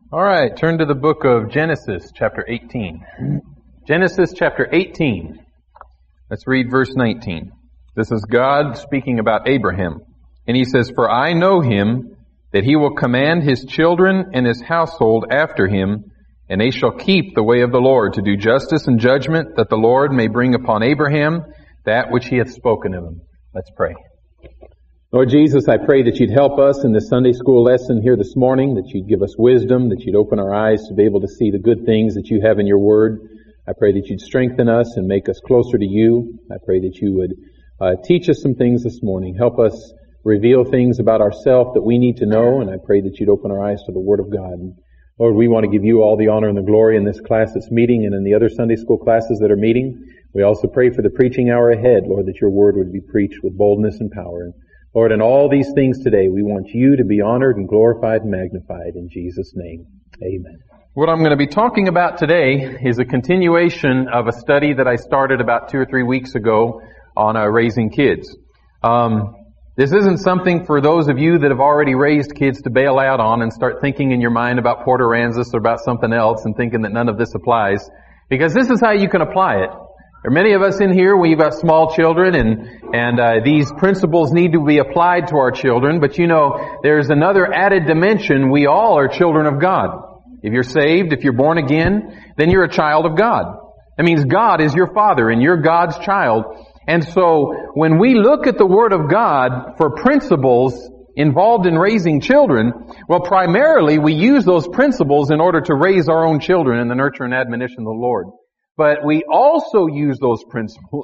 All right, turn to the book of Genesis, chapter 18. Genesis, chapter 18. Let's read verse 19. This is God speaking about Abraham. And he says, "For I know him, that he will command his children and his household after him, and they shall keep the way of the Lord, to do justice and judgment, that the Lord may bring upon Abraham that which he hath spoken of him." Let's pray. Lord Jesus, I pray that you'd help us in the Sunday school lesson here this morning, that you'd give us wisdom, that you'd open our eyes to be able to see the good things that you have in your word. I pray that you'd strengthen us and make us closer to you. I pray that you would teach us some things this morning. Help us reveal things about ourselves that we need to know, and I pray that you'd open our eyes to the word of God. And Lord, we want to give you all the honor and the glory in this class that's meeting and in the other Sunday school classes that are meeting. We also pray for the preaching hour ahead, Lord, that your word would be preached with boldness and power. And Lord, in all these things today, we want you to be honored and glorified and magnified in Jesus' name. Amen. What I'm going to be talking about today is a continuation of a study that I started about 2 or 3 weeks ago on raising kids. This isn't something for those of you that have already raised kids to bail out on and start thinking in your mind about Port Aransas or about something else and thinking that none of this applies, because this is how you can apply it. There are many of us in here, we've got small children, and these principles need to be applied to our children, but you know, there's another added dimension. We all are children of God. If you're saved, if you're born again, then you're a child of God. That means God is your Father, and you're God's child. And so, when we look at the Word of God for principles involved in raising children, well, primarily we use those principles in order to raise our own children in the nurture and admonition of the Lord. But we also use those principles,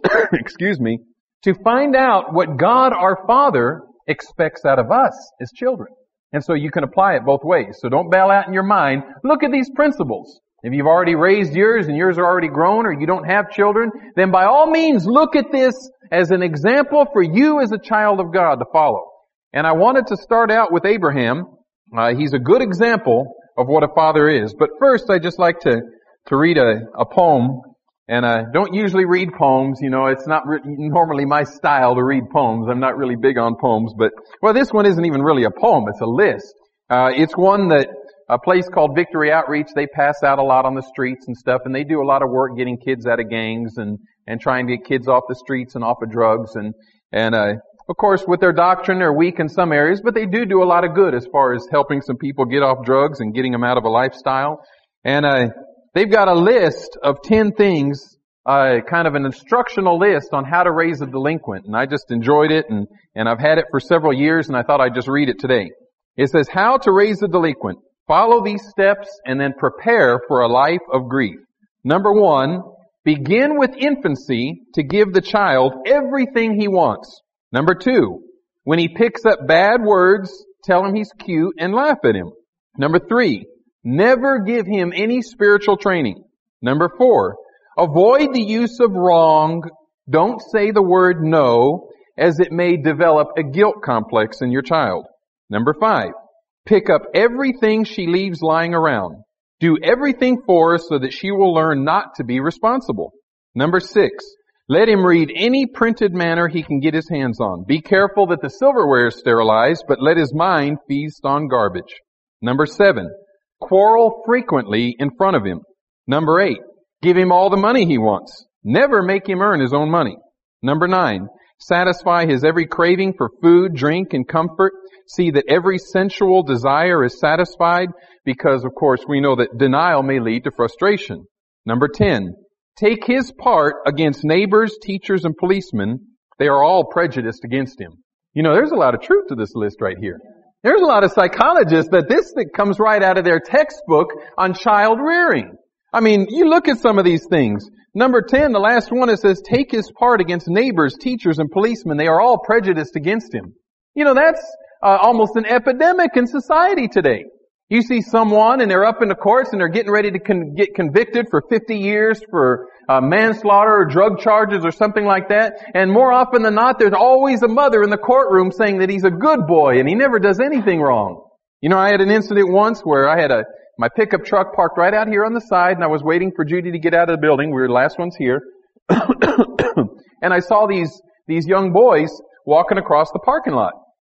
to find out what God our Father expects out of us as children. And so you can apply it both ways. So don't bail out in your mind. Look at these principles. If you've already raised yours and yours are already grown, or you don't have children, then by all means look at this as an example for you as a child of God to follow. And I wanted to start out with Abraham. He's a good example of what a father is. But first, I'd just like to read a poem. And I don't usually read poems. You know, it's not normally my style to read poems. I'm not really big on poems. But, well, this one isn't even really a poem. It's a list. It's one that a place called Victory Outreach, they pass out a lot on the streets and stuff. And they do a lot of work getting kids out of gangs and trying to get kids off the streets and off of drugs. And of course, with their doctrine, they're weak in some areas. But they do a lot of good as far as helping some people get off drugs and getting them out of a lifestyle. And they've got a list of 10 things, kind of an instructional list on how to raise a delinquent. And I just enjoyed it, and I've had it for several years, and I thought I'd just read it today. It says, "How to raise a delinquent. Follow these steps and then prepare for a life of grief. Number 1, begin with infancy to give the child everything he wants. Number 2, when he picks up bad words, tell him he's cute and laugh at him. Number 3, never give him any spiritual training. Number 4, avoid the use of wrong. Don't say the word no, as it may develop a guilt complex in your child. Number 5, pick up everything she leaves lying around. Do everything for her so that she will learn not to be responsible. Number 6, let him read any printed matter he can get his hands on. Be careful that the silverware is sterilized, but let his mind feast on garbage. Number 7, quarrel frequently in front of him. Number 8, give him all the money he wants. Never make him earn his own money. Number 9, satisfy his every craving for food, drink, and comfort. See that every sensual desire is satisfied, because, of course, we know that denial may lead to frustration. Number 10, take his part against neighbors, teachers, and policemen. They are all prejudiced against him." You know, there's a lot of truth to this list right here. There's a lot of psychologists that this thing comes right out of their textbook on child rearing. I mean, you look at some of these things. Number 10, the last one, it says, take his part against neighbors, teachers, and policemen. They are all prejudiced against him. You know, that's almost an epidemic in society today. You see someone and they're up in the courts and they're getting ready to get convicted for 50 years for manslaughter or drug charges or something like that. And more often than not, there's always a mother in the courtroom saying that he's a good boy and he never does anything wrong. You know, I had an incident once where I had my pickup truck parked right out here on the side, and I was waiting for Judy to get out of the building. We were the last ones here. And I saw these young boys walking across the parking lot.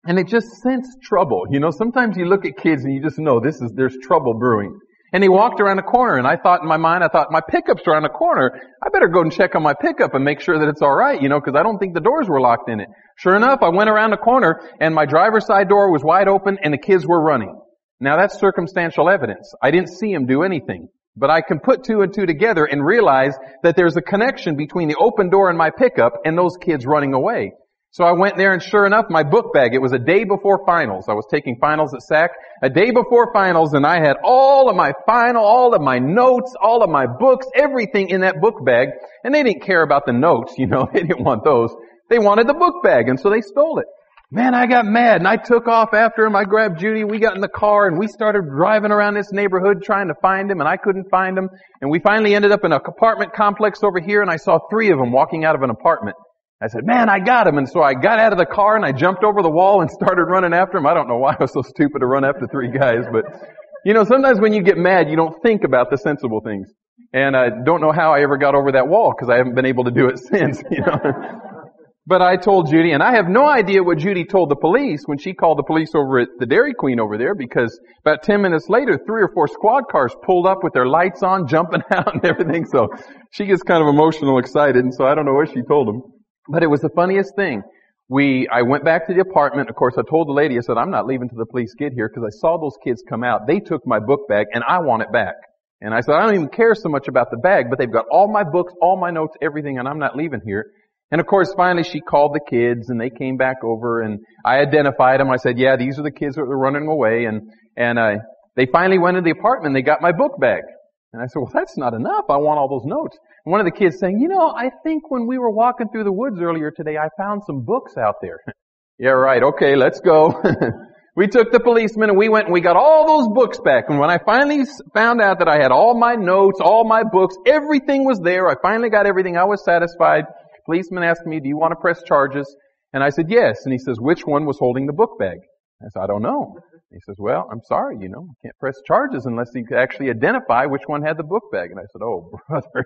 And it just sensed trouble. You know, sometimes you look at kids and you just know there's trouble brewing. And he walked around the corner, and I thought in my mind, my pickup's around the corner. I better go and check on my pickup and make sure that it's alright, you know, because I don't think the doors were locked in it. Sure enough, I went around the corner, and my driver's side door was wide open, and the kids were running. Now that's circumstantial evidence. I didn't see them do anything. But I can put two and two together and realize that there's a connection between the open door in my pickup and those kids running away. So I went there, and sure enough, my book bag, it was a day before finals. I was taking finals at SAC, a day before finals, and I had all of my notes, all of my books, everything in that book bag. And they didn't care about the notes, you know, they didn't want those. They wanted the book bag, and so they stole it. Man, I got mad, and I took off after him. I grabbed Judy, we got in the car, and we started driving around this neighborhood trying to find him, and I couldn't find him. And we finally ended up in an apartment complex over here, and I saw 3 of them walking out of an apartment. I said, man, I got him. And so I got out of the car and I jumped over the wall and started running after him. I don't know why I was so stupid to run after 3 guys, but you know, sometimes when you get mad, you don't think about the sensible things. And I don't know how I ever got over that wall because I haven't been able to do it since, you know. But I told Judy, and I have no idea what Judy told the police when she called the police over at the Dairy Queen over there, because about 10 minutes later, 3 or 4 squad cars pulled up with their lights on, jumping out and everything. So she gets kind of emotional, excited, and so I don't know what she told them. But it was the funniest thing. I went back to the apartment. Of course, I told the lady, I said, I'm not leaving till the police get here because I saw those kids come out. They took my book bag and I want it back. And I said, I don't even care so much about the bag, but they've got all my books, all my notes, everything, and I'm not leaving here. And of course, finally she called the kids and they came back over and I identified them. I said, yeah, these are the kids that were running away. And they finally went to the apartment and they got my book bag. And I said, well, that's not enough. I want all those notes. And one of the kids saying, you know, I think when we were walking through the woods earlier today, I found some books out there. Yeah, right. Okay, let's go. We took the policeman and we went and we got all those books back. And when I finally found out that I had all my notes, all my books, everything was there. I finally got everything. I was satisfied. Policeman asked me, do you want to press charges? And I said, yes. And he says, which one was holding the book bag? I said, I don't know. He says, well, I'm sorry, you know, I can't press charges unless you could actually identify which one had the book bag. And I said, oh, brother,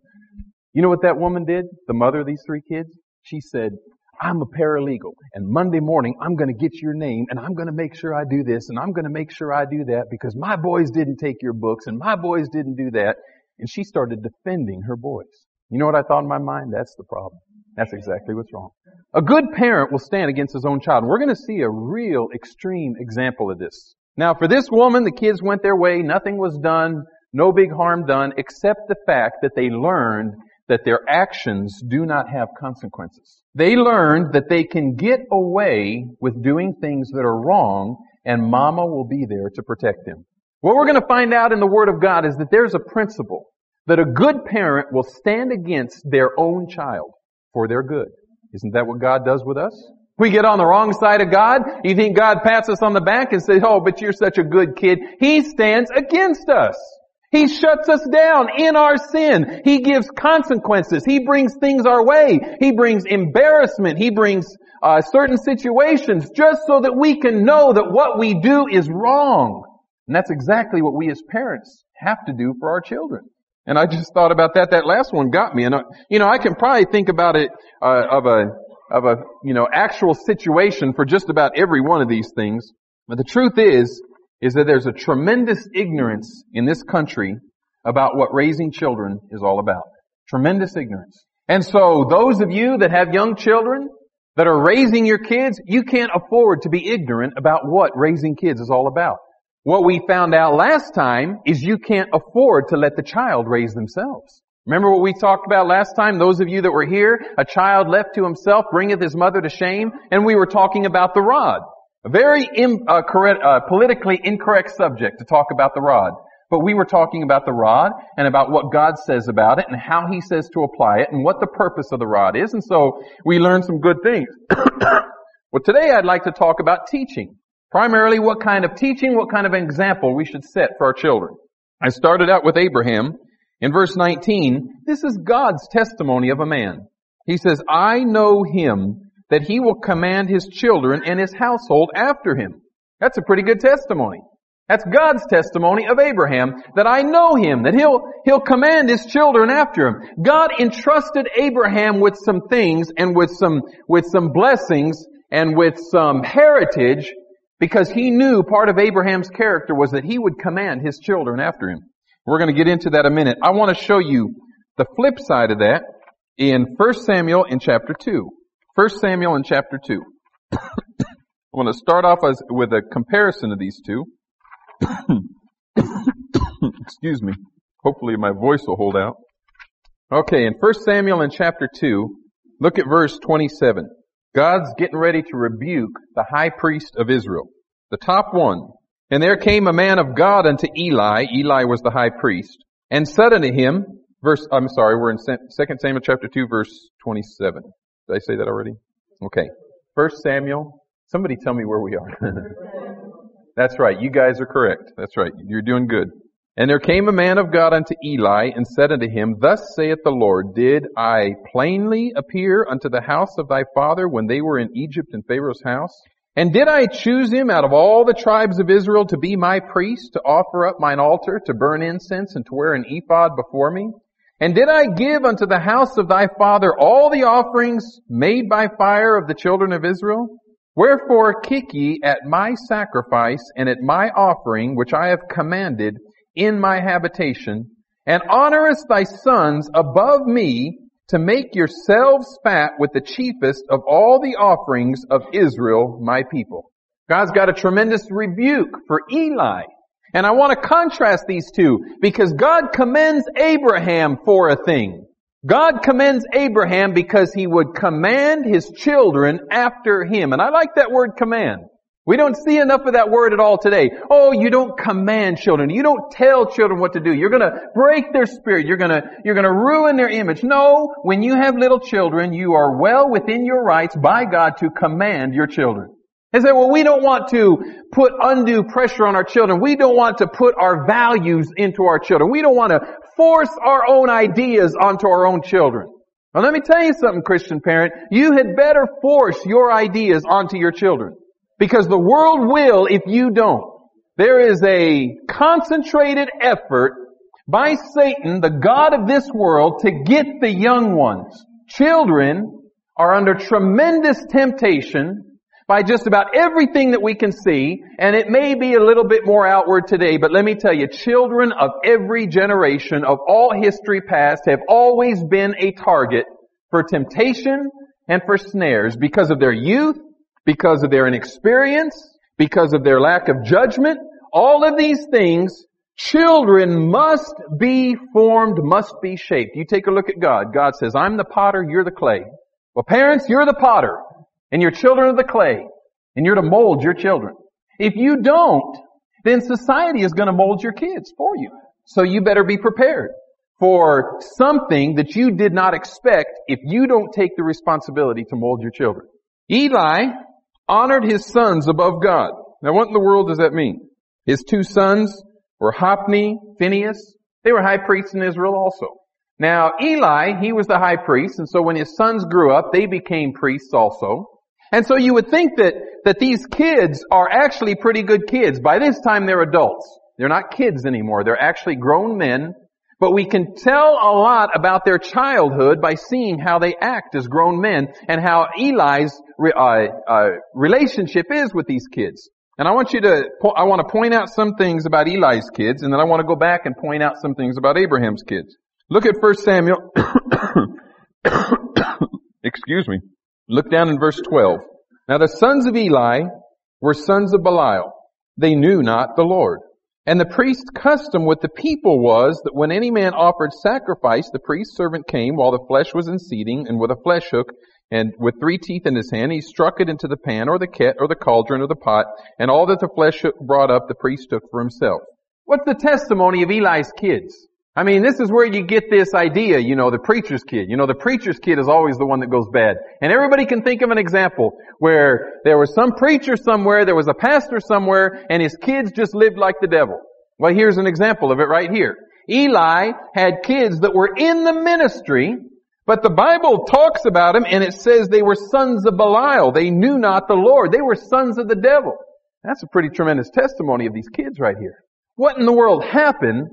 you know what that woman did? The mother of these 3 kids? She said, I'm a paralegal, and Monday morning I'm going to get your name, and I'm going to make sure I do this, and I'm going to make sure I do that, because my boys didn't take your books, and my boys didn't do that. And she started defending her boys. You know what I thought in my mind? That's the problem. That's exactly what's wrong. A good parent will stand against his own child. And we're going to see a real extreme example of this. Now, for this woman, the kids went their way. Nothing was done. No big harm done, except the fact that they learned that their actions do not have consequences. They learned that they can get away with doing things that are wrong, and Mama will be there to protect them. What we're going to find out in the Word of God is that there's a principle that a good parent will stand against their own child for their good. Isn't that what God does with us? We get on the wrong side of God. You think God pats us on the back and says, oh, but you're such a good kid. He stands against us. He shuts us down in our sin. He gives consequences. He brings things our way. He brings embarrassment. He brings certain situations just so that we can know that what we do is wrong. And that's exactly what we as parents have to do for our children. And I just thought about that. That last one got me. And, I can probably think about it, of a actual situation for just about every one of these things. But the truth is that there's a tremendous ignorance in this country about what raising children is all about. Tremendous ignorance. And so those of you that have young children that are raising your kids, you can't afford to be ignorant about what raising kids is all about. What we found out last time is you can't afford to let the child raise themselves. Remember what we talked about last time? Those of you that were here, a child left to himself bringeth his mother to shame. And we were talking about the rod. A very politically incorrect subject to talk about the rod. But we were talking about the rod and about what God says about it and how He says to apply it and what the purpose of the rod is. And so we learned some good things. Well, today I'd like to talk about teaching. Primarily what kind of teaching, what kind of example we should set for our children. I started out with Abraham. In verse 19, this is God's testimony of a man. He says, I know him that he will command his children and his household after him. That's a pretty good testimony. That's God's testimony of Abraham, that I know him, that he'll command his children after him. God entrusted Abraham with some things and with some blessings, and with some heritage, because he knew part of Abraham's character was that he would command his children after him. We're going to get into that in a minute. I want to show you the flip side of that in 1 Samuel in chapter 2. 1 Samuel in chapter 2. I want to start off with a comparison of these two. Excuse me. Hopefully my voice will hold out. Okay, in 1 Samuel in chapter 2, look at verse 27. God's getting ready to rebuke the high priest of Israel, the top one. And there came a man of God unto Eli. Eli was the high priest. And said unto him, we're in 2 Samuel chapter 2, verse 27. Did I say that already? Okay. 1 Samuel. Somebody tell me where we are. That's right. You guys are correct. That's right. You're doing good. And there came a man of God unto Eli, and said unto him, Thus saith the Lord, Did I plainly appear unto the house of thy father when they were in Egypt in Pharaoh's house? And did I choose him out of all the tribes of Israel to be my priest, to offer up mine altar, to burn incense, and to wear an ephod before me? And did I give unto the house of thy father all the offerings made by fire of the children of Israel? Wherefore kick ye at my sacrifice and at my offering, which I have commanded in my habitation, and honorest thy sons above me, to make yourselves fat with the chiefest of all the offerings of Israel, my people. God's got a tremendous rebuke for Eli. And I want to contrast these two, because God commends Abraham for a thing. God commends Abraham because he would command his children after him. And I like that word command. We don't see enough of that word at all today. Oh, you don't command children. You don't tell children what to do. You're going to break their spirit. You're going to ruin their image. No, when you have little children, you are well within your rights by God to command your children. They say, well, we don't want to put undue pressure on our children. We don't want to put our values into our children. We don't want to force our own ideas onto our own children. Now, let me tell you something, Christian parent. You had better force your ideas onto your children. Because the world will if you don't. There is a concentrated effort by Satan, the god of this world, to get the young ones. Children are under tremendous temptation by just about everything that we can see, and it may be a little bit more outward today, but let me tell you, children of every generation of all history past have always been a target for temptation and for snares because of their youth, because of their inexperience, because of their lack of judgment. All of these things, children must be formed, must be shaped. You take a look at God. God says, I'm the potter, you're the clay. Well, parents, you're the potter, and your children are the clay, and you're to mold your children. If you don't, then society is going to mold your kids for you. So you better be prepared for something that you did not expect if you don't take the responsibility to mold your children. Eli honored his sons above God. Now what in the world does that mean? His two sons were Hophni, Phinehas. They were high priests in Israel also. Now Eli, he was the high priest, and so when his sons grew up, they became priests also. And so you would think that these kids are actually pretty good kids. By this time they're adults. They're not kids anymore. They're actually grown men. But we can tell a lot about their childhood by seeing how they act as grown men and how Eli's relationship is with these kids. And I want to point out some things about Eli's kids, and then I want to go back and point out some things about Abraham's kids. Look at 1 Samuel. Excuse me. Look down in verse 12. Now the sons of Eli were sons of Belial. They knew not the Lord. And the priest's custom with the people was that when any man offered sacrifice, the priest's servant came while the flesh was in seething, and with a flesh hook, and with 3 teeth in his hand, he struck it into the pan, or the ket, or the cauldron, or the pot, and all that the flesh hook brought up, the priest took for himself. What's the testimony of Eli's kids? I mean, this is where you get this idea, the preacher's kid. The preacher's kid is always the one that goes bad. And everybody can think of an example where there was some preacher somewhere, there was a pastor somewhere, and his kids just lived like the devil. Well, here's an example of it right here. Eli had kids that were in the ministry, but the Bible talks about them, and it says they were sons of Belial. They knew not the Lord. They were sons of the devil. That's a pretty tremendous testimony of these kids right here. What in the world happened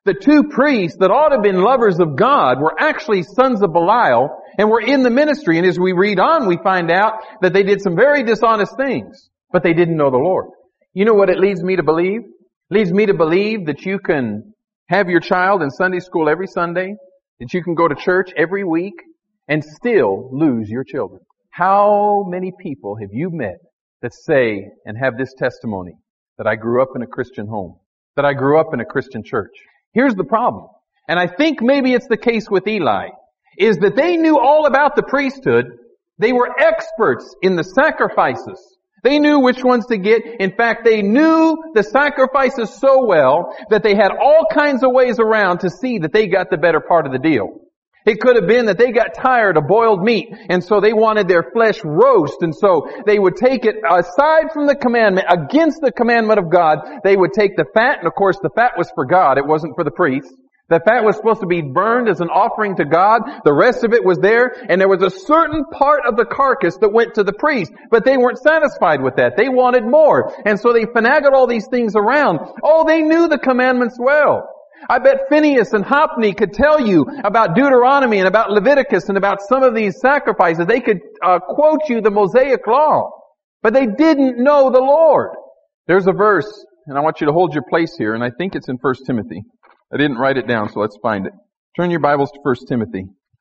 The two priests that ought to have been lovers of God were actually sons of Belial and were in the ministry. And as we read on, we find out that they did some very dishonest things, but they didn't know the Lord. You know what it leads me to believe? It leads me to believe that you can have your child in Sunday school every Sunday, that you can go to church every week and still lose your children. How many people have you met that say and have this testimony, that I grew up in a Christian home, that I grew up in a Christian church? Here's the problem, and I think maybe it's the case with Eli, is that they knew all about the priesthood. They were experts in the sacrifices. They knew which ones to get. In fact, they knew the sacrifices so well that they had all kinds of ways around to see that they got the better part of the deal. It could have been that they got tired of boiled meat, and so they wanted their flesh roast, and so they would take it aside from the commandment, against the commandment of God. They would take the fat, and of course the fat was for God, it wasn't for the priest. The fat was supposed to be burned as an offering to God. The rest of it was there, and there was a certain part of the carcass that went to the priest. But they weren't satisfied with that. They wanted more. And so they finagled all these things around. Oh, they knew the commandments well. I bet Phineas and Hophni could tell you about Deuteronomy and about Leviticus and about some of these sacrifices. They could quote you the Mosaic Law. But they didn't know the Lord. There's a verse, and I want you to hold your place here, and I think it's in 1 Timothy. I didn't write it down, so let's find it. Turn your Bibles to 1 Timothy.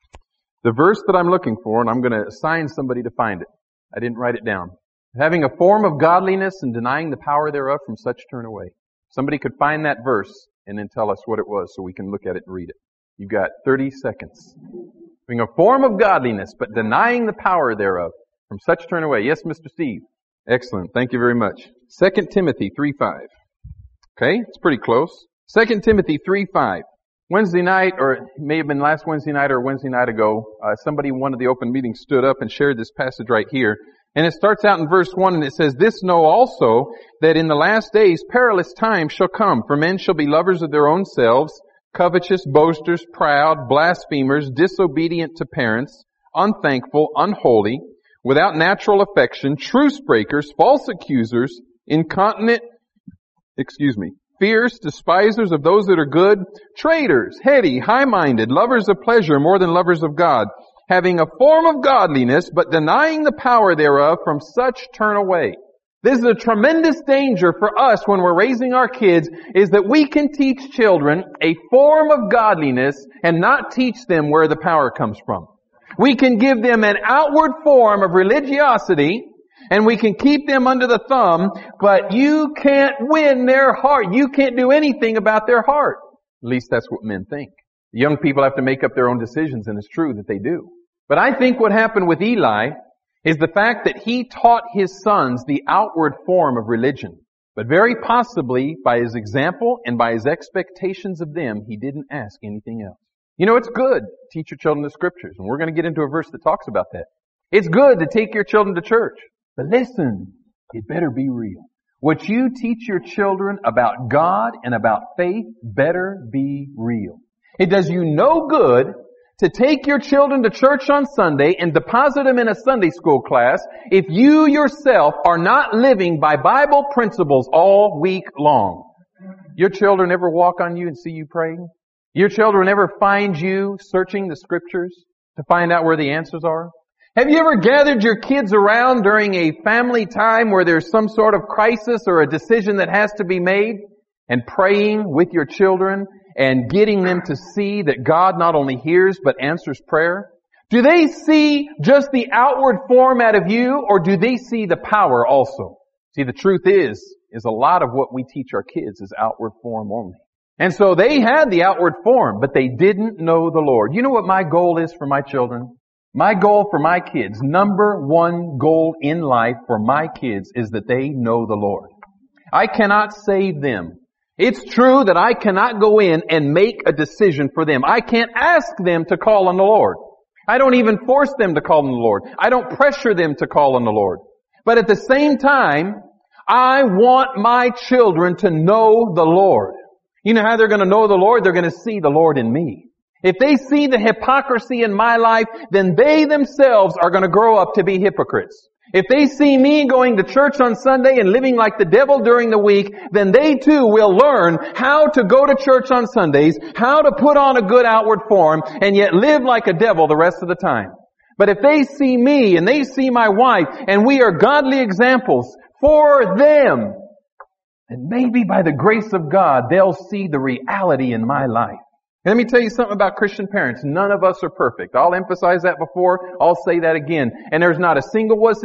The verse that I'm looking for, and I'm going to assign somebody to find it. I didn't write it down. Having a form of godliness and denying the power thereof, from such turn away. Somebody could find that verse and then tell us what it was so we can look at it and read it. You've got 30 seconds. Having a form of godliness, but denying the power thereof, from such turn away. Yes, Mr. Steve. Excellent. Thank you very much. 2 Timothy 3:5. Okay, it's pretty close. 2 Timothy 3:5. Wednesday night, or it may have been last Wednesday night or Wednesday night ago, somebody in one of the open meetings stood up and shared this passage right here. And it starts out in verse 1 and it says, "This know also, that in the last days perilous times shall come, for men shall be lovers of their own selves, covetous, boasters, proud, blasphemers, disobedient to parents, unthankful, unholy, without natural affection, truce breakers, false accusers, incontinent, fierce, despisers of those that are good, traitors, heady, high-minded, lovers of pleasure more than lovers of God, having a form of godliness, but denying the power thereof, from such turn away." This is a tremendous danger for us when we're raising our kids, is that we can teach children a form of godliness and not teach them where the power comes from. We can give them an outward form of religiosity, and we can keep them under the thumb, but you can't win their heart. You can't do anything about their heart. At least that's what men think. The young people have to make up their own decisions, and it's true that they do. But I think what happened with Eli is the fact that he taught his sons the outward form of religion. But very possibly, by his example and by his expectations of them, he didn't ask anything else. You know, it's good to teach your children the Scriptures, and we're going to get into a verse that talks about that. It's good to take your children to church. But listen, it better be real. What you teach your children about God and about faith better be real. It does you no good to take your children to church on Sunday and deposit them in a Sunday school class if you yourself are not living by Bible principles all week long. Your children ever walk on you and see you praying? Your children ever find you searching the Scriptures to find out where the answers are? Have you ever gathered your kids around during a family time where there's some sort of crisis or a decision that has to be made, and praying with your children and getting them to see that God not only hears but answers prayer? Do they see just the outward form out of you, or do they see the power also? See, the truth is a lot of what we teach our kids is outward form only. And so they had the outward form, but they didn't know the Lord. You know what my goal is for my children? My goal for my kids, number one goal in life for my kids, is that they know the Lord. I cannot save them. It's true that I cannot go in and make a decision for them. I can't ask them to call on the Lord. I don't even force them to call on the Lord. I don't pressure them to call on the Lord. But at the same time, I want my children to know the Lord. You know how they're going to know the Lord? They're going to see the Lord in me. If they see the hypocrisy in my life, then they themselves are going to grow up to be hypocrites. If they see me going to church on Sunday and living like the devil during the week, then they too will learn how to go to church on Sundays, how to put on a good outward form, and yet live like a devil the rest of the time. But if they see me and they see my wife and we are godly examples for them, then maybe by the grace of God, they'll see the reality in my life. And let me tell you something about Christian parents. None of us are perfect. I'll emphasize that before. I'll say that again. And there's not a single one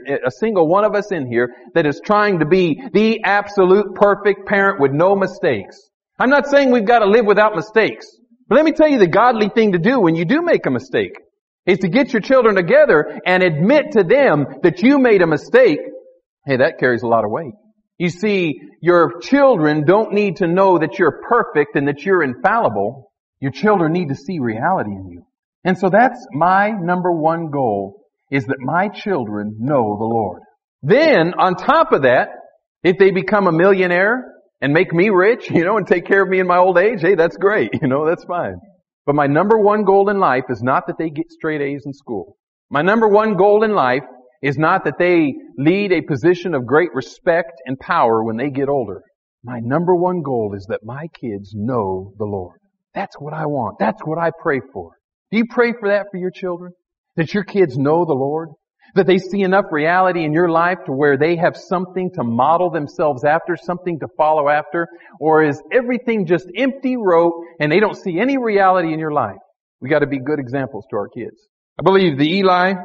of us in here that is trying to be the absolute perfect parent with no mistakes. I'm not saying we've got to live without mistakes. But let me tell you the godly thing to do when you do make a mistake is to get your children together and admit to them that you made a mistake. Hey, that carries a lot of weight. You see, your children don't need to know that you're perfect and that you're infallible. Your children need to see reality in you. And so that's my number one goal, is that my children know the Lord. Then, on top of that, if they become a millionaire and make me rich, and take care of me in my old age, hey, that's great. That's fine. But my number one goal in life is not that they get straight A's in school. My number one goal in life is not that they lead a position of great respect and power when they get older. My number one goal is that my kids know the Lord. That's what I want. That's what I pray for. Do you pray for that for your children? That your kids know the Lord? That they see enough reality in your life to where they have something to model themselves after, something to follow after? Or is everything just empty rote and they don't see any reality in your life? We got to be good examples to our kids. I believe the Eli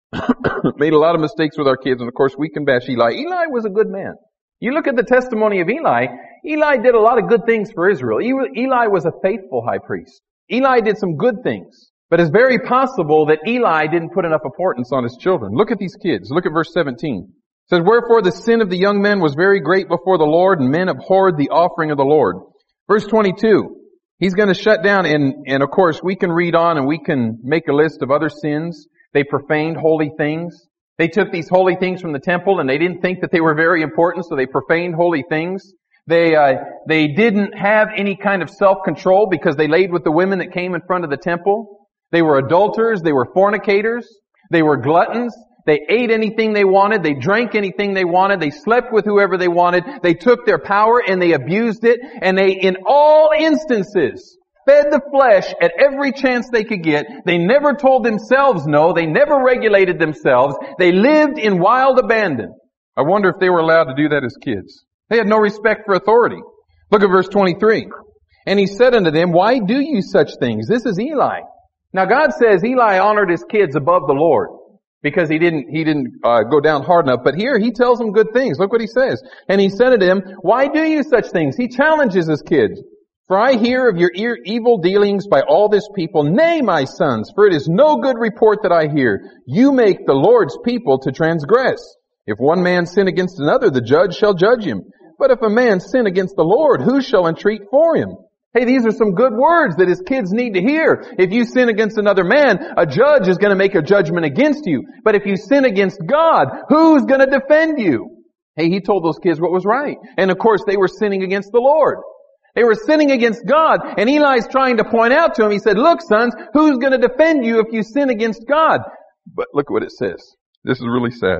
made a lot of mistakes with our kids, and of course we can bash Eli. Eli was a good man. You look at the testimony of Eli, Eli did a lot of good things for Israel. Eli was a faithful high priest. Eli did some good things. But it's very possible that Eli didn't put enough importance on his children. Look at these kids. Look at verse 17. It says, "Wherefore the sin of the young men was very great before the Lord, and men abhorred the offering of the Lord." Verse 22. He's going to shut down, and of course we can read on and we can make a list of other sins. They profaned holy things. They took these holy things from the temple and they didn't think that they were very important, so they profaned holy things. They didn't have any kind of self-control because they laid with the women that came in front of the temple. They were adulterers. They were fornicators. They were gluttons. They ate anything they wanted. They drank anything they wanted. They slept with whoever they wanted. They took their power and they abused it. And they, in all instances, fed the flesh at every chance they could get. They never told themselves no. They never regulated themselves. They lived in wild abandon. I wonder if they were allowed to do that as kids. They had no respect for authority. Look at verse 23. "And he said unto them, Why do you such things?" This is Eli. Now God says Eli honored his kids above the Lord because he didn't go down hard enough. But here he tells them good things. Look what he says. "And he said to them, Why do you such things?" He challenges his kids. "For I hear of your evil dealings by all this people. Nay, my sons, for it is no good report that I hear. You make the Lord's people to transgress. If one man sin against another, the judge shall judge him. But if a man sin against the Lord, who shall entreat for him?" Hey, these are some good words that his kids need to hear. If you sin against another man, a judge is going to make a judgment against you. But if you sin against God, who's going to defend you? Hey, he told those kids what was right. And of course, they were sinning against the Lord. They were sinning against God. And Eli's trying to point out to him, he said, "Look, sons, who's going to defend you if you sin against God?" But look what it says. This is really sad.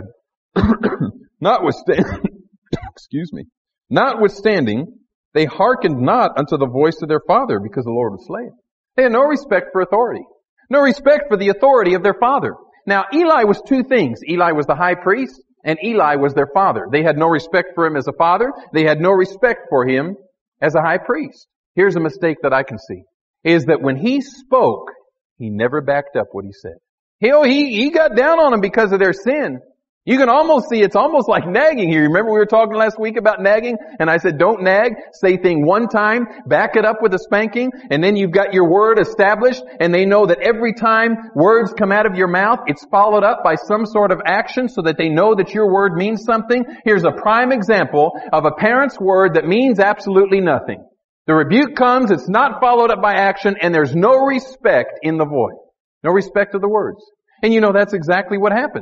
Notwithstanding, they hearkened not unto the voice of their father, because the Lord was slain. They had no respect for authority. No respect for the authority of their father. Now, Eli was two things. Eli was the high priest, and Eli was their father. They had no respect for him as a father. They had no respect for him as a high priest. Here's a mistake that I can see, is that when he spoke, he never backed up what he said. He got down on them because of their sin. You can almost see it's almost like nagging here. Remember we were talking last week about nagging? And I said, don't nag. Say thing one time, back it up with a spanking, and then you've got your word established, and they know that every time words come out of your mouth, it's followed up by some sort of action so that they know that your word means something. Here's a prime example of a parent's word that means absolutely nothing. The rebuke comes, it's not followed up by action, and there's no respect in the voice. No respect of the words. And you know that's exactly what happens.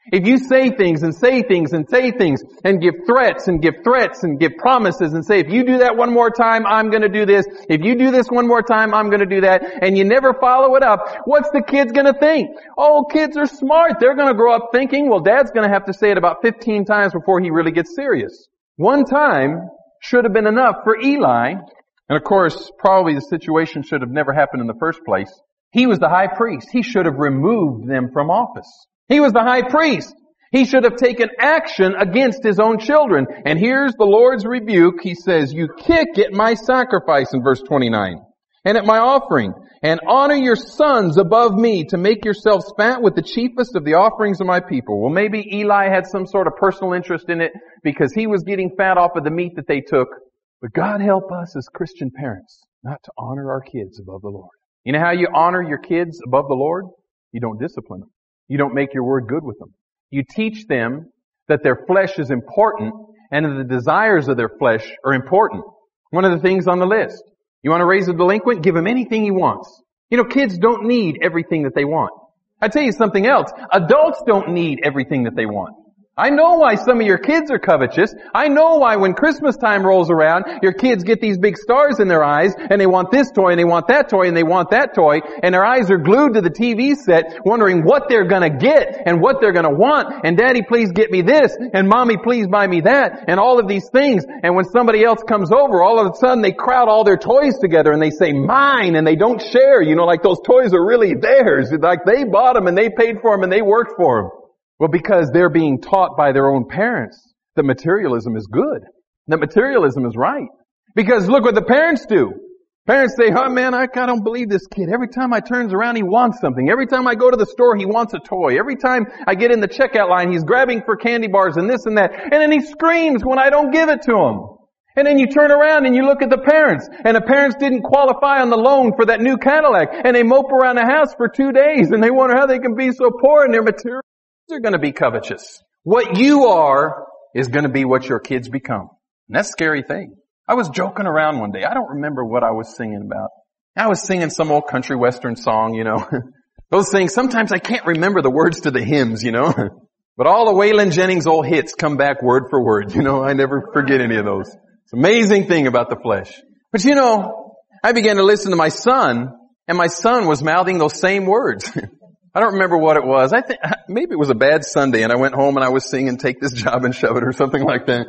If you say things and say things and say things and give threats and give threats and give promises and say, if you do that one more time, I'm going to do this. If you do this one more time, I'm going to do that. And you never follow it up. What's the kids going to think? Oh, kids are smart. They're going to grow up thinking, well, Dad's going to have to say it about 15 times before he really gets serious. One time should have been enough for Eli. And of course, probably the situation should have never happened in the first place. He was the high priest. He should have removed them from office. He was the high priest. He should have taken action against his own children. And here's the Lord's rebuke. He says, you kick at my sacrifice in verse 29, and at my offering, and honor your sons above me to make yourselves fat with the chiefest of the offerings of my people. Well, maybe Eli had some sort of personal interest in it because he was getting fat off of the meat that they took. But God help us as Christian parents not to honor our kids above the Lord. You know how you honor your kids above the Lord? You don't discipline them. You don't make your word good with them. You teach them that their flesh is important and that the desires of their flesh are important. One of the things on the list. You want to raise a delinquent? Give him anything he wants. You know, kids don't need everything that they want. I tell you something else. Adults don't need everything that they want. I know why some of your kids are covetous. I know why when Christmas time rolls around, your kids get these big stars in their eyes, and they want this toy, and they want that toy, and they want that toy, and their eyes are glued to the TV set, wondering what they're gonna get, and what they're gonna want, and Daddy, please get me this, and Mommy, please buy me that, and all of these things. And when somebody else comes over, all of a sudden they crowd all their toys together, and they say, mine, and they don't share, you know, like those toys are really theirs. Like they bought them, and they paid for them, and they worked for them. Well, because they're being taught by their own parents that materialism is good, that materialism is right. Because look what the parents do. Parents say, oh man, I don't believe this kid. Every time I turns around, he wants something. Every time I go to the store, he wants a toy. Every time I get in the checkout line, he's grabbing for candy bars and this and that. And then he screams when I don't give it to him. And then you turn around and you look at the parents, and the parents didn't qualify on the loan for that new Cadillac, and they mope around the house for 2 days, and they wonder how they can be so poor in their material. They're going to be covetous. What you are is going to be what your kids become. And that's a scary thing. I was joking around one day. I don't remember what I was singing about. I was singing some old country western song, you know. Those things, sometimes I can't remember the words to the hymns, you know. But all the Waylon Jennings old hits come back word for word, you know. I never forget any of those. It's an amazing thing about the flesh. But you know, I began to listen to my son, and my son was mouthing those same words. I don't remember what it was. I think maybe it was a bad Sunday and I went home and I was singing Take This Job and Shove It or something like that.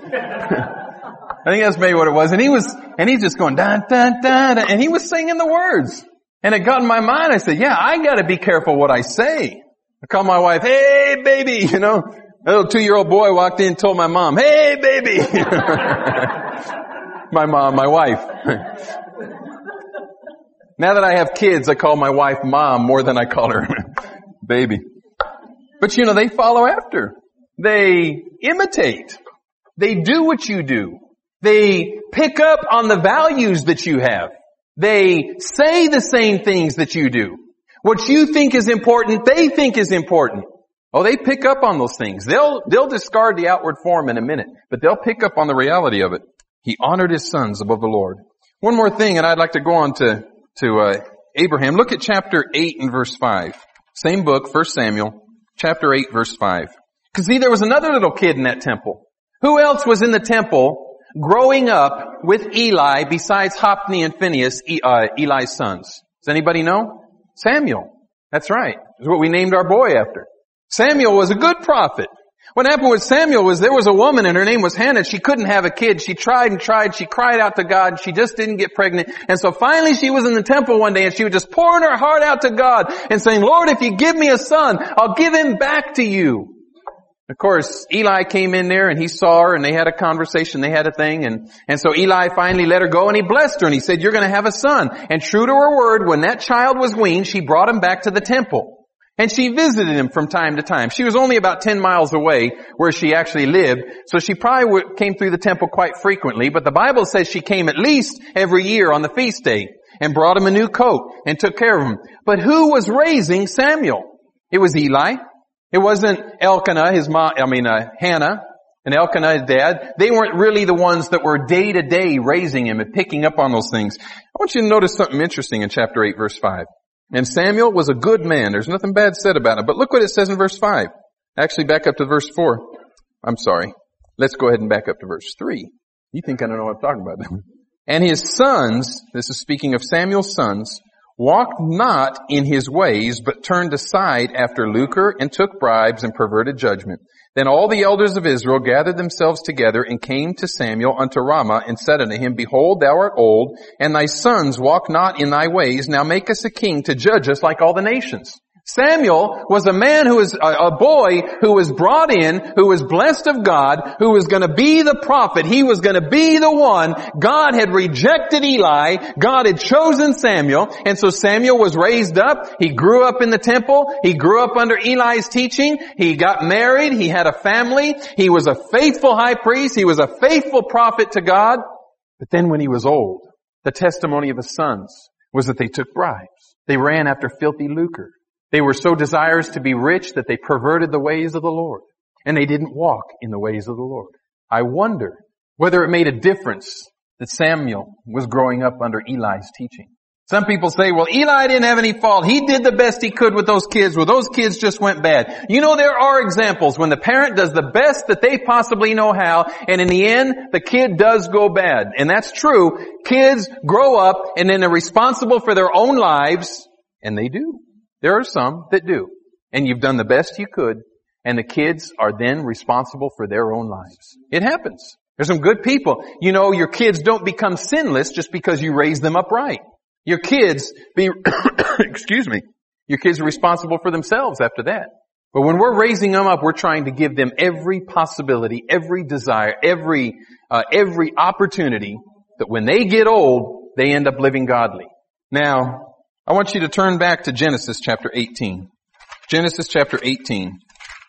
I think that's maybe what it was. And he's just going dun dun dun, and he was singing the words. And it got in my mind. I said, yeah, I gotta be careful what I say. I called my wife, hey baby, you know. A little 2-year-old boy walked in and told my mom, hey baby. My wife. Now that I have kids, I call my wife mom more than I call her baby. But you know, they follow after. They imitate. They do what you do. They pick up on the values that you have. They say the same things that you do. What you think is important, they think is important. Oh, they pick up on those things. They'll discard the outward form in a minute, but they'll pick up on the reality of it. He honored his sons above the Lord. One more thing, and I'd like to go on to Abraham. Look at chapter 8 and verse 5. Same book, 1 Samuel, chapter 8, verse 5. Because see, there was another little kid in that temple. Who else was in the temple growing up with Eli besides Hophni and Phinehas, Eli's sons? Does anybody know? Samuel. That's right. That's what we named our boy after. Samuel was a good prophet. What happened with Samuel was there was a woman and her name was Hannah. She couldn't have a kid. She tried and tried. She cried out to God. She just didn't get pregnant. And so finally she was in the temple one day and she was just pouring her heart out to God and saying, Lord, if you give me a son, I'll give him back to you. Of course, Eli came in there and he saw her and they had a conversation. They had a thing. And so Eli finally let her go and he blessed her and he said, you're going to have a son. And true to her word, when that child was weaned, she brought him back to the temple. And she visited him from time to time. She was only about 10 miles away where she actually lived, so she probably came through the temple quite frequently, but the Bible says she came at least every year on the feast day and brought him a new coat and took care of him. But who was raising Samuel? It was Eli. It wasn't Elkanah, Hannah and Elkanah, his dad. They weren't really the ones that were day to day raising him and picking up on those things. I want you to notice something interesting in chapter 8, verse 5. And Samuel was a good man. There's nothing bad said about him. But look what it says in verse 5. Actually, back up to verse 4. I'm sorry. Let's go ahead and back up to verse 3. You think I don't know what I'm talking about. And his sons, this is speaking of Samuel's sons, walked not in his ways, but turned aside after lucre and took bribes and perverted judgment. Then all the elders of Israel gathered themselves together and came to Samuel unto Ramah and said unto him, Behold, thou art old, and thy sons walk not in thy ways. Now make us a king to judge us like all the nations. Samuel was a man who was a boy who was brought in, who was blessed of God, who was going to be the prophet. He was going to be the one. God had rejected Eli. God had chosen Samuel. And so Samuel was raised up. He grew up in the temple. He grew up under Eli's teaching. He got married. He had a family. He was a faithful high priest. He was a faithful prophet to God. But then when he was old, the testimony of his sons was that they took bribes. They ran after filthy lucre. They were so desirous to be rich that they perverted the ways of the Lord. And they didn't walk in the ways of the Lord. I wonder whether it made a difference that Samuel was growing up under Eli's teaching. Some people say, well, Eli didn't have any fault. He did the best he could with those kids. Well, those kids just went bad. You know, there are examples when the parent does the best that they possibly know how, and in the end, the kid does go bad. And that's true. Kids grow up and then they're responsible for their own lives, and they do. There are some that do. And you've done the best you could, and the kids are then responsible for their own lives. It happens. There's some good people. You know, your kids don't become sinless just because you raise them upright. Your kids your kids are responsible for themselves after that. But when we're raising them up, we're trying to give them every possibility, every desire, every opportunity that when they get old, they end up living godly. Now, I want you to turn back to Genesis chapter 18. Genesis chapter 18.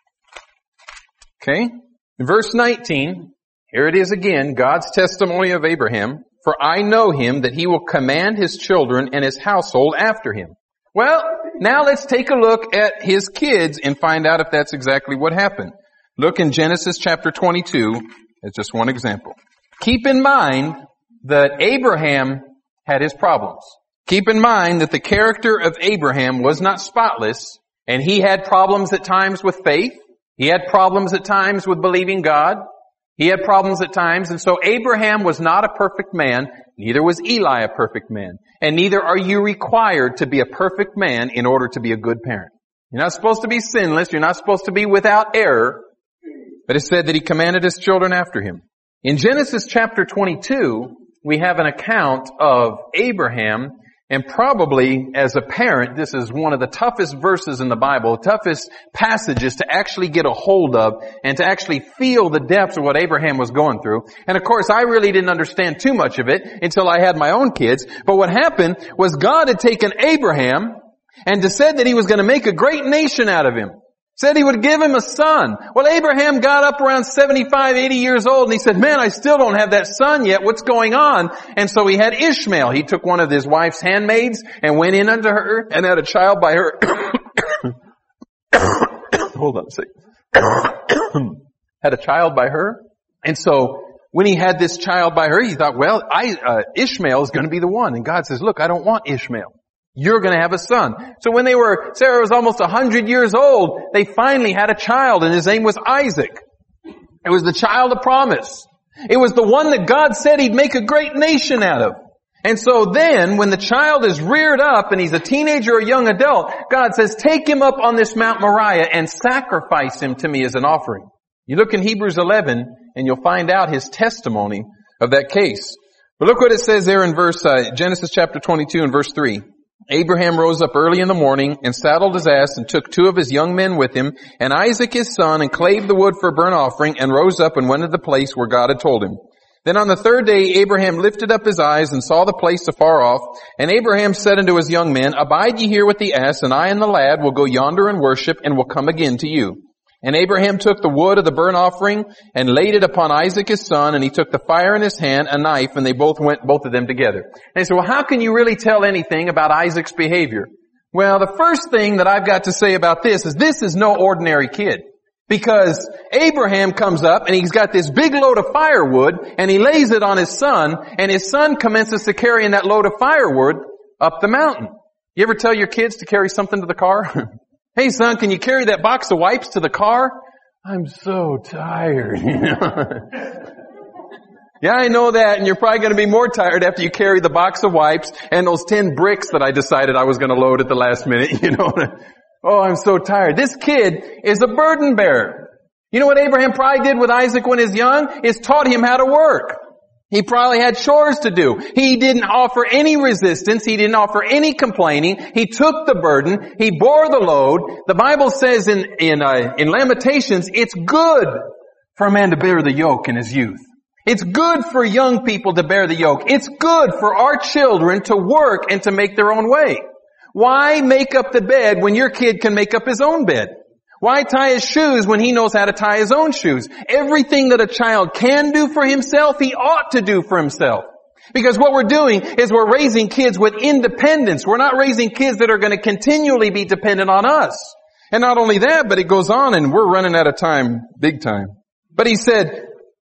Okay? In verse 19, here it is again, God's testimony of Abraham. For I know him that he will command his children and his household after him. Well, now let's take a look at his kids and find out if that's exactly what happened. Look in Genesis chapter 22 as just one example. Keep in mind that Abraham had his problems. Keep in mind that the character of Abraham was not spotless, and he had problems at times with faith. He had problems at times with believing God. He had problems at times, and so Abraham was not a perfect man. Neither was Eli a perfect man. And neither are you required to be a perfect man in order to be a good parent. You're not supposed to be sinless. You're not supposed to be without error. But it said that he commanded his children after him. In Genesis chapter 22, we have an account of Abraham. And probably, as a parent, this is one of the toughest verses in the Bible, toughest passages to actually get a hold of and to actually feel the depths of what Abraham was going through. And of course, I really didn't understand too much of it until I had my own kids. But what happened was God had taken Abraham and said that he was going to make a great nation out of him. Said he would give him a son. Well, Abraham got up around 75, 80 years old and he said, man, I still don't have that son yet. What's going on? And so he had Ishmael. He took one of his wife's handmaids and went in unto her and had a child by her. Hold on a second. Had a child by her. And so when he had this child by her, he thought, well, Ishmael is going to be the one. And God says, look, I don't want Ishmael. You're going to have a son. So when Sarah was almost 100 years old, they finally had a child, and his name was Isaac. It was the child of promise. It was the one that God said he'd make a great nation out of. And so then, when the child is reared up and he's a teenager or a young adult, God says, take him up on this Mount Moriah and sacrifice him to me as an offering. You look in Hebrews 11, and you'll find out his testimony of that case. But look what it says there in Genesis chapter 22 and verse 3. Abraham rose up early in the morning and saddled his ass and took 2 of his young men with him and Isaac his son and clave the wood for a burnt offering and rose up and went to the place where God had told him. Then on the 3rd day Abraham lifted up his eyes and saw the place afar off. And Abraham said unto his young men, Abide ye here with the ass, and I and the lad will go yonder and worship and will come again to you. And Abraham took the wood of the burnt offering and laid it upon Isaac his son, and he took the fire in his hand, a knife, and they both of them together. And he said, well, how can you really tell anything about Isaac's behavior? Well, the first thing that I've got to say about this is no ordinary kid. Because Abraham comes up and he's got this big load of firewood and he lays it on his son, and his son commences to carrying that load of firewood up the mountain. You ever tell your kids to carry something to the car? Hey son, can you carry that box of wipes to the car? I'm so tired. Yeah, I know that, and you're probably going to be more tired after you carry the box of wipes and those 10 bricks that I decided I was going to load at the last minute, Oh, I'm so tired. This kid is a burden bearer. You know what Abraham probably did with Isaac when he was young? Is taught him how to work. He probably had chores to do. He didn't offer any resistance. He didn't offer any complaining. He took the burden. He bore the load. The Bible says in Lamentations, it's good for a man to bear the yoke in his youth. It's good for young people to bear the yoke. It's good for our children to work and to make their own way. Why make up the bed when your kid can make up his own bed? Why tie his shoes when he knows how to tie his own shoes? Everything that a child can do for himself, he ought to do for himself. Because what we're doing is we're raising kids with independence. We're not raising kids that are going to continually be dependent on us. And not only that, but it goes on, and we're running out of time, big time. But he said,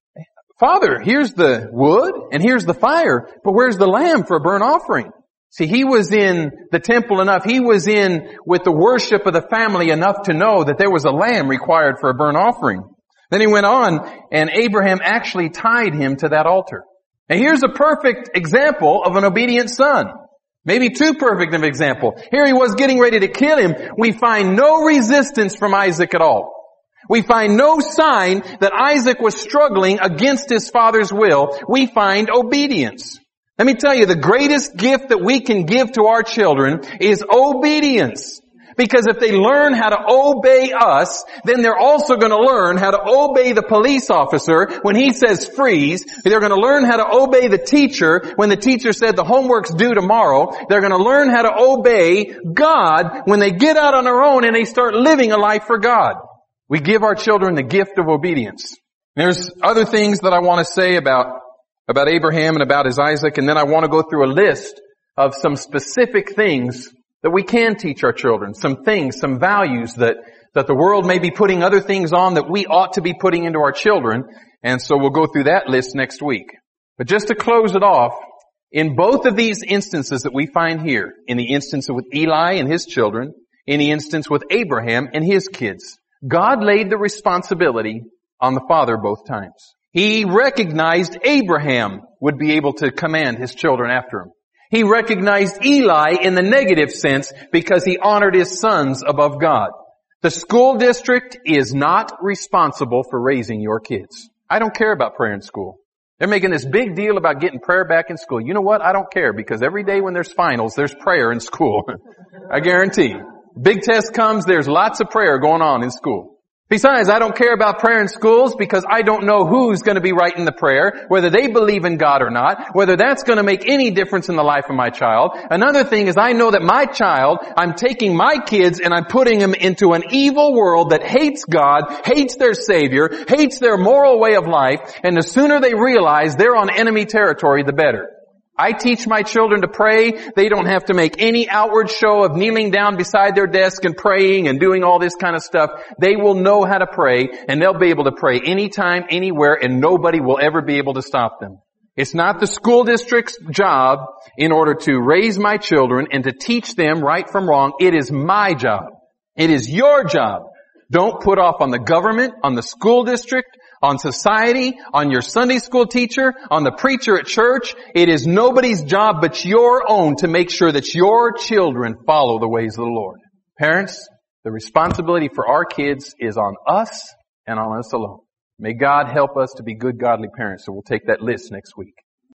Father, here's the wood and here's the fire, but where's the lamb for a burnt offering? See, he was in the temple enough, he was in with the worship of the family enough to know that there was a lamb required for a burnt offering. Then he went on, and Abraham actually tied him to that altar. Now here's a perfect example of an obedient son. Maybe too perfect of an example. Here he was getting ready to kill him. We find no resistance from Isaac at all. We find no sign that Isaac was struggling against his father's will. We find obedience. Let me tell you, the greatest gift that we can give to our children is obedience. Because if they learn how to obey us, then they're also going to learn how to obey the police officer when he says freeze. They're going to learn how to obey the teacher when the teacher said the homework's due tomorrow. They're going to learn how to obey God when they get out on their own and they start living a life for God. We give our children the gift of obedience. There's other things that I want to say about Abraham and about his Isaac, and then I want to go through a list of some specific things that we can teach our children, some things, some values that the world may be putting other things on that we ought to be putting into our children, and so we'll go through that list next week. But just to close it off, in both of these instances that we find here, in the instance with Eli and his children, in the instance with Abraham and his kids, God laid the responsibility on the father both times. He recognized Abraham would be able to command his children after him. He recognized Eli in the negative sense because he honored his sons above God. The school district is not responsible for raising your kids. I don't care about prayer in school. They're making this big deal about getting prayer back in school. You know what? I don't care, because every day when there's finals, there's prayer in school. I guarantee. Big test comes, there's lots of prayer going on in school. Besides, I don't care about prayer in schools because I don't know who's going to be writing the prayer, whether they believe in God or not, whether that's going to make any difference in the life of my child. Another thing is I know that my child, I'm taking my kids and I'm putting them into an evil world that hates God, hates their Savior, hates their moral way of life, and the sooner they realize they're on enemy territory, the better. I teach my children to pray. They don't have to make any outward show of kneeling down beside their desk and praying and doing all this kind of stuff. They will know how to pray, and they'll be able to pray anytime, anywhere, and nobody will ever be able to stop them. It's not the school district's job in order to raise my children and to teach them right from wrong. It is my job. It is your job. Don't put off on the government, on the school district, on society, on your Sunday school teacher, on the preacher at church. It is nobody's job but your own to make sure that your children follow the ways of the Lord. Parents, the responsibility for our kids is on us and on us alone. May God help us to be good, godly parents. So we'll take that list next week.